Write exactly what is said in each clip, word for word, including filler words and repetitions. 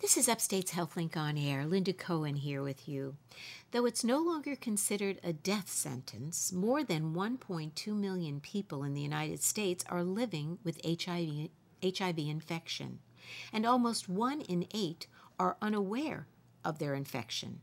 This is Upstate's HealthLink on Air. Linda Cohen here with you. Though it's no longer considered a death sentence, more than one point two million people in the United States are living with H I V, H I V infection, and almost one in eight are unaware of their infection.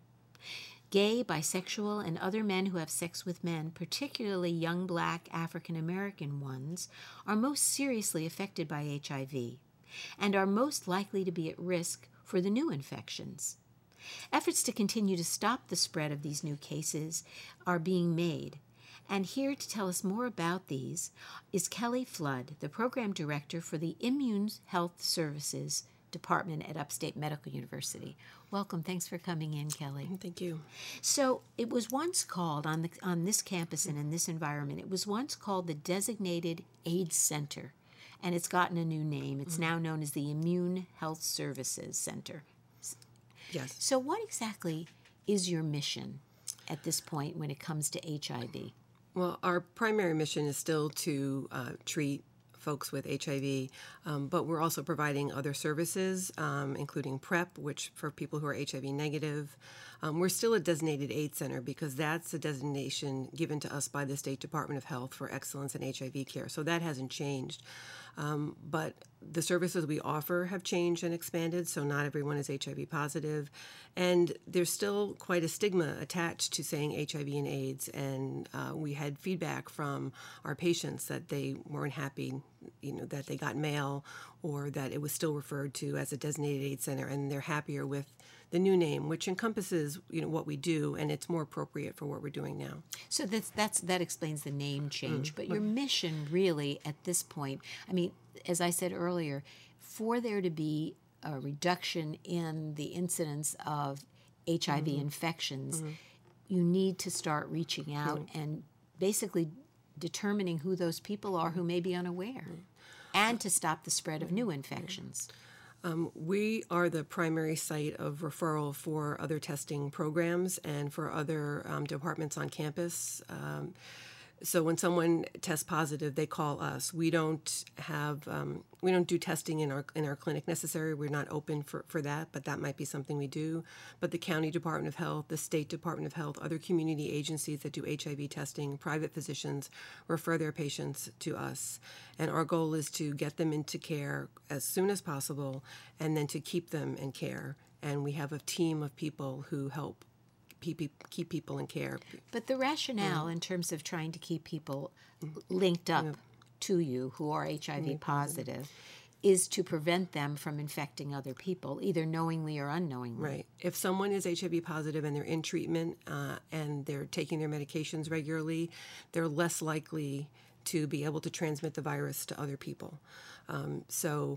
Gay, bisexual, and other men who have sex with men, particularly young black African American ones, are most seriously affected by H I V and are most likely to be at risk for the new infections. Efforts to continue to stop the spread of these new cases are being made. And here to tell us more about these is Kelly Flood, the Program Director for the Immune Health Services Department at Upstate Medical University. Welcome. Thanks for coming in, Kelly. Thank you. So it was once called, on, the, on this campus and in this environment, it was once called the Designated AIDS Center. And it's gotten a new name. It's mm-hmm. now known as the Immune Health Services Center. Yes. So what exactly is your mission at this point when it comes to H I V? Well, our primary mission is still to uh, treat folks with H I V, um, but we're also providing other services, um, including PrEP, which for people who are H I V negative. Um, we're still a designated AIDS center because that's a designation given to us by the State Department of Health for excellence in H I V care. So that hasn't changed. Um, but the services we offer have changed and expanded, so not everyone is H I V positive. And there's still quite a stigma attached to saying H I V and AIDS, and uh, we had feedback from our patients that they weren't happy, you know, that they got mail or that it was still referred to as a designated AIDS center, and they're happier with the new name, which encompasses, you know, what we do, and it's more appropriate for what we're doing now. So that's that's that explains the name change. Mm. But your mission, really, at this point, I mean, as I said earlier, for there to be a reduction in the incidence of H I V mm-hmm. infections, mm-hmm. you need to start reaching out mm-hmm. and basically determining who those people are who may be unaware, mm-hmm. and to stop the spread of new infections. Um, we are the primary site of referral for other testing programs and for other um, departments on campus. Um, so when someone tests positive, they call us. We don't have um, we don't do testing in our in our clinic necessarily. We're not open for, for that, but that might be something we do. But the County Department of Health, the State Department of Health, other community agencies that do H I V testing, private physicians refer their patients to us. And our goal is to get them into care as soon as possible and then to keep them in care. And we have a team of people who help keep people in care. But the rationale mm. in terms of trying to keep people linked up yeah. to you who are H I V mm-hmm. positive is to prevent them from infecting other people, either knowingly or unknowingly. Right. If someone is H I V positive and they're in treatment uh, and they're taking their medications regularly, they're less likely to be able to transmit the virus to other people. Um, so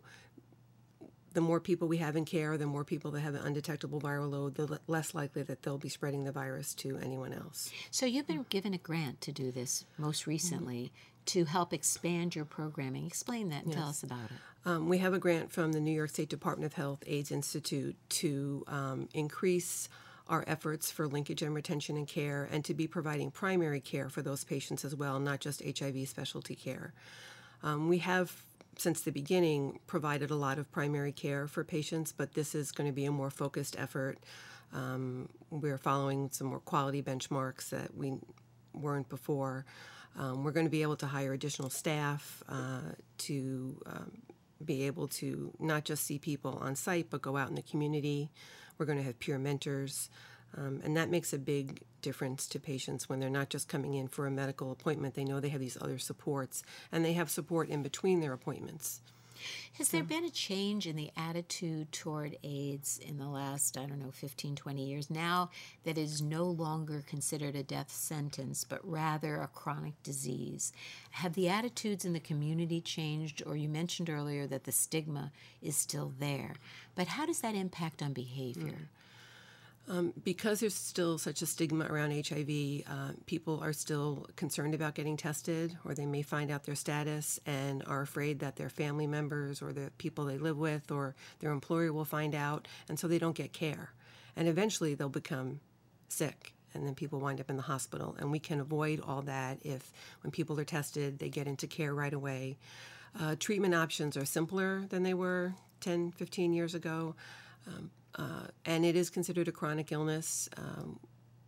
the more people we have in care, the more people that have an undetectable viral load, the less likely that they'll be spreading the virus to anyone else. So you've been given a grant to do this most recently mm-hmm. to help expand your programming. Explain that and yes. tell us about it. Um, we have a grant from the New York State Department of Health AIDS Institute to um, increase our efforts for linkage and retention and care, and to be providing primary care for those patients as well, not just H I V specialty care. Um, we have since the beginning, provided a lot of primary care for patients, but this is going to be a more focused effort. Um, we're following some more quality benchmarks that we weren't before. Um, we're going to be able to hire additional staff uh, to um, be able to not just see people on site, but go out in the community. We're going to have peer mentors. Um, and that makes a big difference to patients when they're not just coming in for a medical appointment. They know they have these other supports, and they have support in between their appointments. Has there been a change in the attitude toward AIDS in the last, I don't know, fifteen, twenty years, now that it is no longer considered a death sentence, but rather a chronic disease? Have the attitudes in the community changed? Or you mentioned earlier that the stigma is still there. But how does that impact on behavior? Mm. Um, because there's still such a stigma around H I V, uh, people are still concerned about getting tested, or they may find out their status and are afraid that their family members or the people they live with or their employer will find out, and so they don't get care. And eventually they'll become sick, and then people wind up in the hospital. And we can avoid all that if, when people are tested, they get into care right away. Uh, treatment options are simpler than they were ten, fifteen years ago. Um, uh, and it is considered a chronic illness. Um,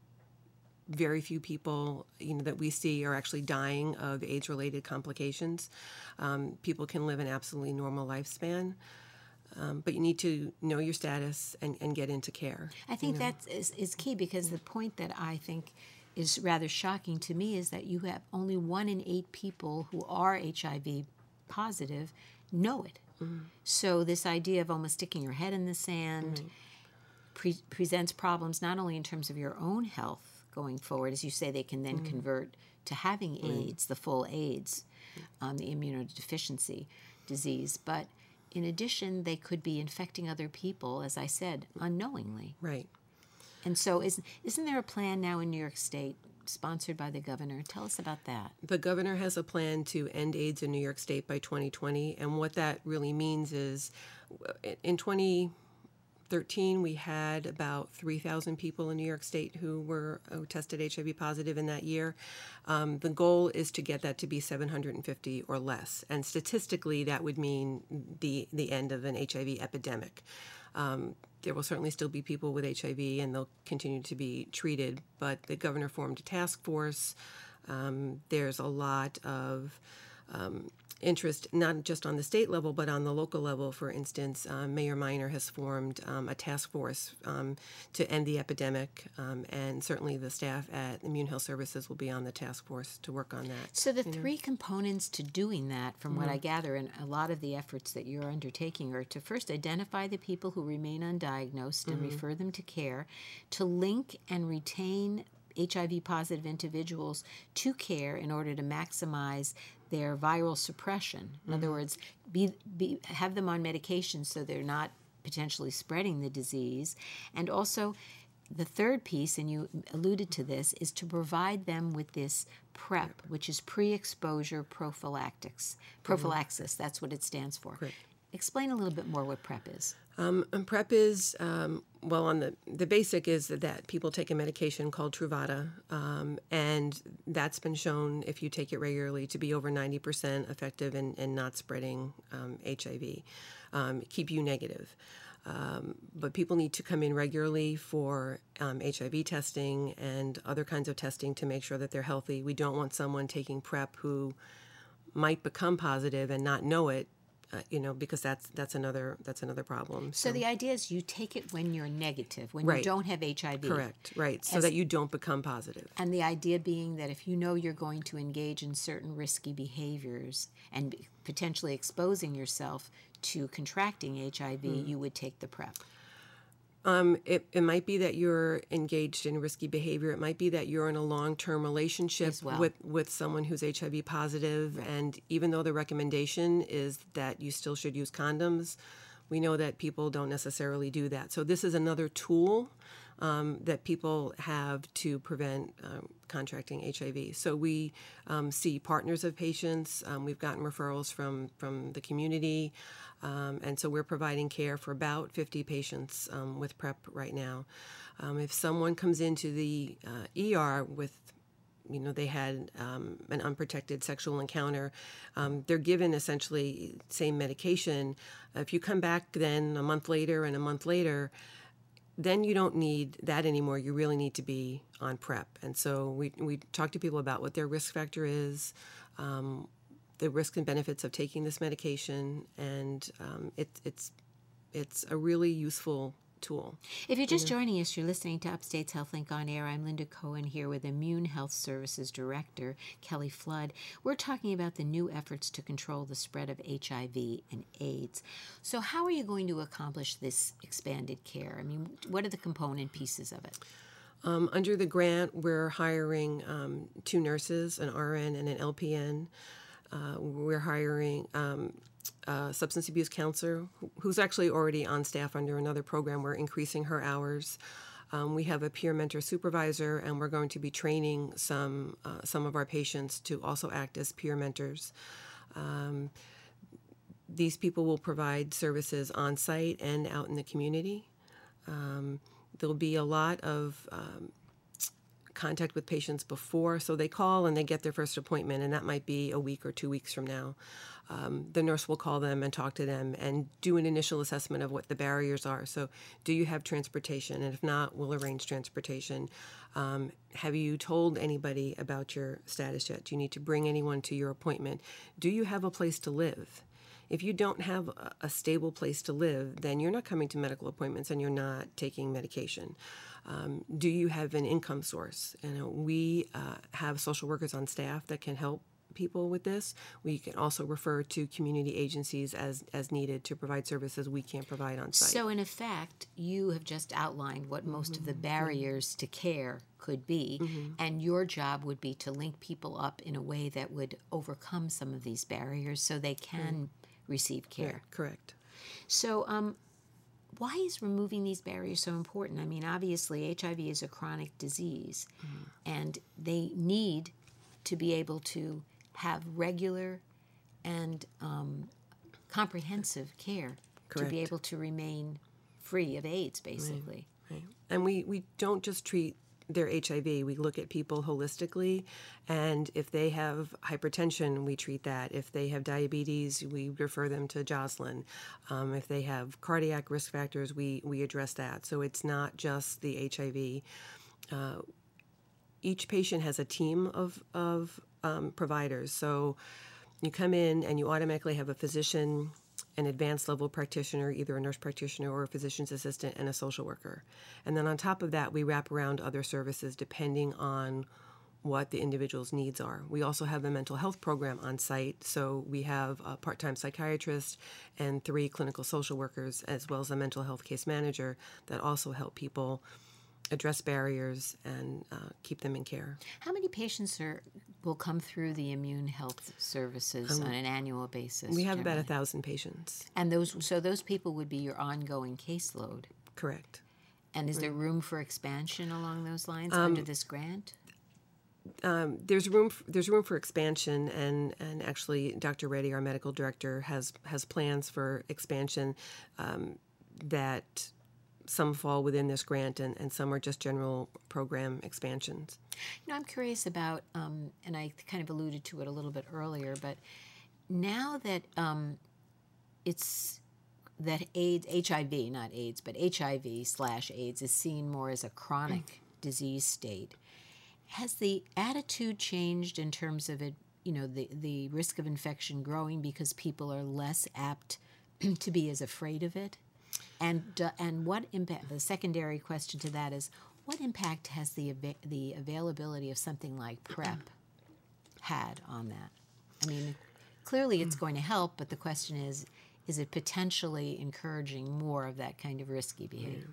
very few people, you know, that we see are actually dying of AIDS-related complications. Um, people can live an absolutely normal lifespan. Um, but you need to know your status and, and get into care. I think you know? that is, is key, because the point that I think is rather shocking to me is that you have only one in eight people who are H I V positive know it. Mm-hmm. So this idea of almost sticking your head in the sand mm-hmm. pre- presents problems not only in terms of your own health going forward, as you say, they can then mm-hmm. convert to having mm-hmm. AIDS, the full AIDS, um, the immunodeficiency disease, but in addition, they could be infecting other people, as I said, unknowingly. Right. And so isn't, isn't there a plan now in New York State sponsored by the governor? Tell us about that. The governor has a plan to end AIDS in New York State by twenty twenty. And what that really means is in twenty thirteen, we had about three thousand people in New York State who were who tested H I V positive in that year. Um, the goal is to get that to be seven hundred fifty or less. And statistically, that would mean the, the end of an H I V epidemic. Um, there will certainly still be people with H I V, and they'll continue to be treated. But the governor formed a task force. Um, there's a lot of um, interest, not just on the state level, but on the local level. For instance, um, Mayor Minor has formed um, a task force um, to end the epidemic, um, and certainly the staff at Immune Health Services will be on the task force to work on that. So the three know? components to doing that, from mm-hmm. what I gather, and a lot of the efforts that you're undertaking, are to first identify the people who remain undiagnosed and mm-hmm. refer them to care, to link and retain H I V positive individuals to care in order to maximize their viral suppression. In mm-hmm. other words, be, be, have them on medication so they're not potentially spreading the disease. And also, the third piece, and you alluded to this, is to provide them with this PrEP, which is pre-exposure prophylactics. Prophylaxis, mm-hmm. that's what it stands for. Correct. Explain a little bit more what PrEP is. Um, and PrEP is, um, well, on the, the basic is that, that people take a medication called Truvada, um, and that's been shown, if you take it regularly, to be over ninety percent effective in, in not spreading um, H I V, um, keep you negative. Um, but people need to come in regularly for um, H I V testing and other kinds of testing to make sure that they're healthy. We don't want someone taking PrEP who might become positive and not know it. Uh, you know, because that's that's another that's another problem. So, so the idea is you take it when you're negative, when right. you don't have H I V. Correct, right, so As, that you don't become positive. And the idea being that if you know you're going to engage in certain risky behaviors and potentially exposing yourself to contracting H I V, mm. you would take the PrEP. Um, it, it might be that you're engaged in risky behavior. It might be that you're in a long-term relationship well. with, with someone who's H I V positive. Right. And even though the recommendation is that you still should use condoms, we know that people don't necessarily do that. So this is another tool um, that people have to prevent um, contracting H I V. So we um, see partners of patients. Um, we've gotten referrals from, from the community. Um, and so we're providing care for about fifty patients um, with PrEP right now. Um, if someone comes into the uh, E R with, you know, they had um, an unprotected sexual encounter, um, they're given essentially same medication. If you come back then a month later and a month later, then you don't need that anymore. You really need to be on PrEP. And so we, we talk to people about what their risk factor is, um, the risks and benefits of taking this medication, and um, it, it's it's a really useful tool. If you're just you know? joining us, you're listening to Upstate's HealthLink on Air. I'm Linda Cohen here with Immune Health Services Director Kelly Flood. We're talking about the new efforts to control the spread of H I V and AIDS. So how are you going to accomplish this expanded care? I mean, what are the component pieces of it? Um, under the grant, we're hiring um, two nurses, an R N and an L P N. Uh, we're hiring um, a substance abuse counselor who's actually already on staff under another program. We're increasing her hours. Um, we have a peer mentor supervisor, and we're going to be training some uh, some of our patients to also act as peer mentors. Um, these people will provide services on site and out in the community. Um, there'll be a lot of um, contact with patients before, so they call and they get their first appointment, and that might be a week or two weeks from now. Um, the nurse will call them and talk to them and do an initial assessment of what the barriers are. So do you have transportation? And if not, we'll arrange transportation. Um, have you told anybody about your status yet? Do you need to bring anyone to your appointment? Do you have a place to live? If you don't have a, a stable place to live, then you're not coming to medical appointments and you're not taking medication. Um, do you have an income source? You know, we uh, have social workers on staff that can help people with this. We can also refer to community agencies as, as needed to provide services we can't provide on site. So in effect, you have just outlined what most mm-hmm. of the barriers mm-hmm. to care could be, mm-hmm. and your job would be to link people up in a way that would overcome some of these barriers so they can mm. receive care. Yeah, correct. So um, why is removing these barriers so important? I mean, obviously, H I V is a chronic disease, mm-hmm. and they need to be able to have regular and um, comprehensive care Correct. To be able to remain free of AIDS, basically. Right, right. And we, we don't just treat their H I V. We look at people holistically, and if they have hypertension, we treat that. If they have diabetes, we refer them to Joslin. Um, if they have cardiac risk factors, we, we address that. So it's not just the H I V. Uh, each patient has a team of, of um, providers. So you come in and you automatically have a physician, an advanced level practitioner, either a nurse practitioner or a physician's assistant, and a social worker. And then on top of that, we wrap around other services depending on what the individual's needs are. We also have a mental health program on site, so we have a part-time psychiatrist and three clinical social workers, as well as a mental health case manager that also help people address barriers and uh, keep them in care. How many patients are will come through the immune health services um, on an annual basis? We have generally? about a thousand patients. And those, so those people would be your ongoing caseload. Correct. And is right. there room for expansion along those lines um, under this grant? Um, there's room. For, there's room for expansion, and, and actually, Doctor Reddy, our medical director, has has plans for expansion um, that. Some fall within this grant, and, and some are just general program expansions. You know, I'm curious about, um, and I kind of alluded to it a little bit earlier, but now that um, it's that AIDS, H I V, not AIDS, but H I V slash AIDS is seen more as a chronic mm. disease state, has the attitude changed in terms of it? You know, the the risk of infection growing because people are less apt to be as afraid of it? And uh, and what impact? The secondary question to that is, what impact has the ava- the availability of something like PrEP had on that? I mean, clearly it's going to help, but the question is, is it potentially encouraging more of that kind of risky behavior?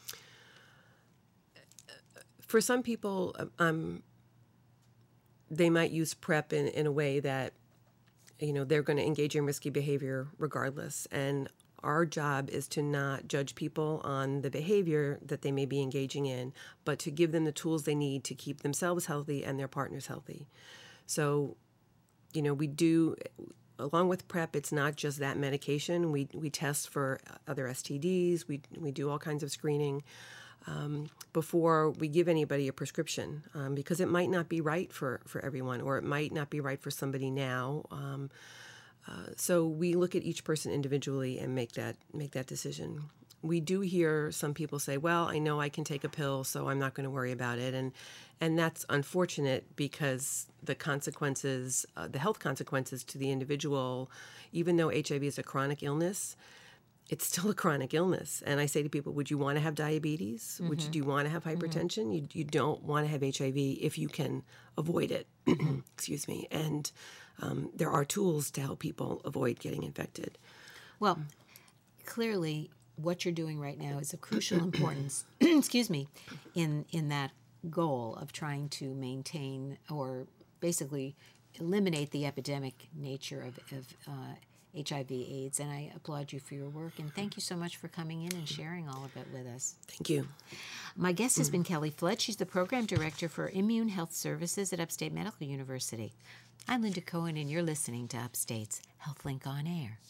For some people, um, they might use PrEP in, in a way that, you know, they're going to engage in risky behavior regardless, and our job is to not judge people on the behavior that they may be engaging in, but to give them the tools they need to keep themselves healthy and their partners healthy. So, you know, we do, along with PrEP, it's not just that medication. We we test for other S T Ds. We we do all kinds of screening um, before we give anybody a prescription, um, because it might not be right for, for everyone, or it might not be right for somebody now. Um, Uh, so we look at each person individually and make that make that decision. We do hear some people say, well, I know I can take a pill, so I'm not going to worry about it. And and that's unfortunate because the consequences, uh, the health consequences to the individual, even though H I V is a chronic illness, it's still a chronic illness. And I say to people, would you want to have diabetes? Mm-hmm. Would you, do you want to have hypertension? Mm-hmm. You, you don't want to have H I V if you can avoid it. Excuse me. And um, there are tools to help people avoid getting infected. Well, clearly what you're doing right now is of crucial importance, excuse me, in, in that goal of trying to maintain or basically eliminate the epidemic nature of, of uh, H I V AIDS, and I applaud you for your work, and thank you so much for coming in and sharing all of it with us. Thank you. My guest has been Kelly Flood. She's the Program Director for Immune Health Services at Upstate Medical University. I'm Linda Cohen, and you're listening to Upstate's HealthLink On Air.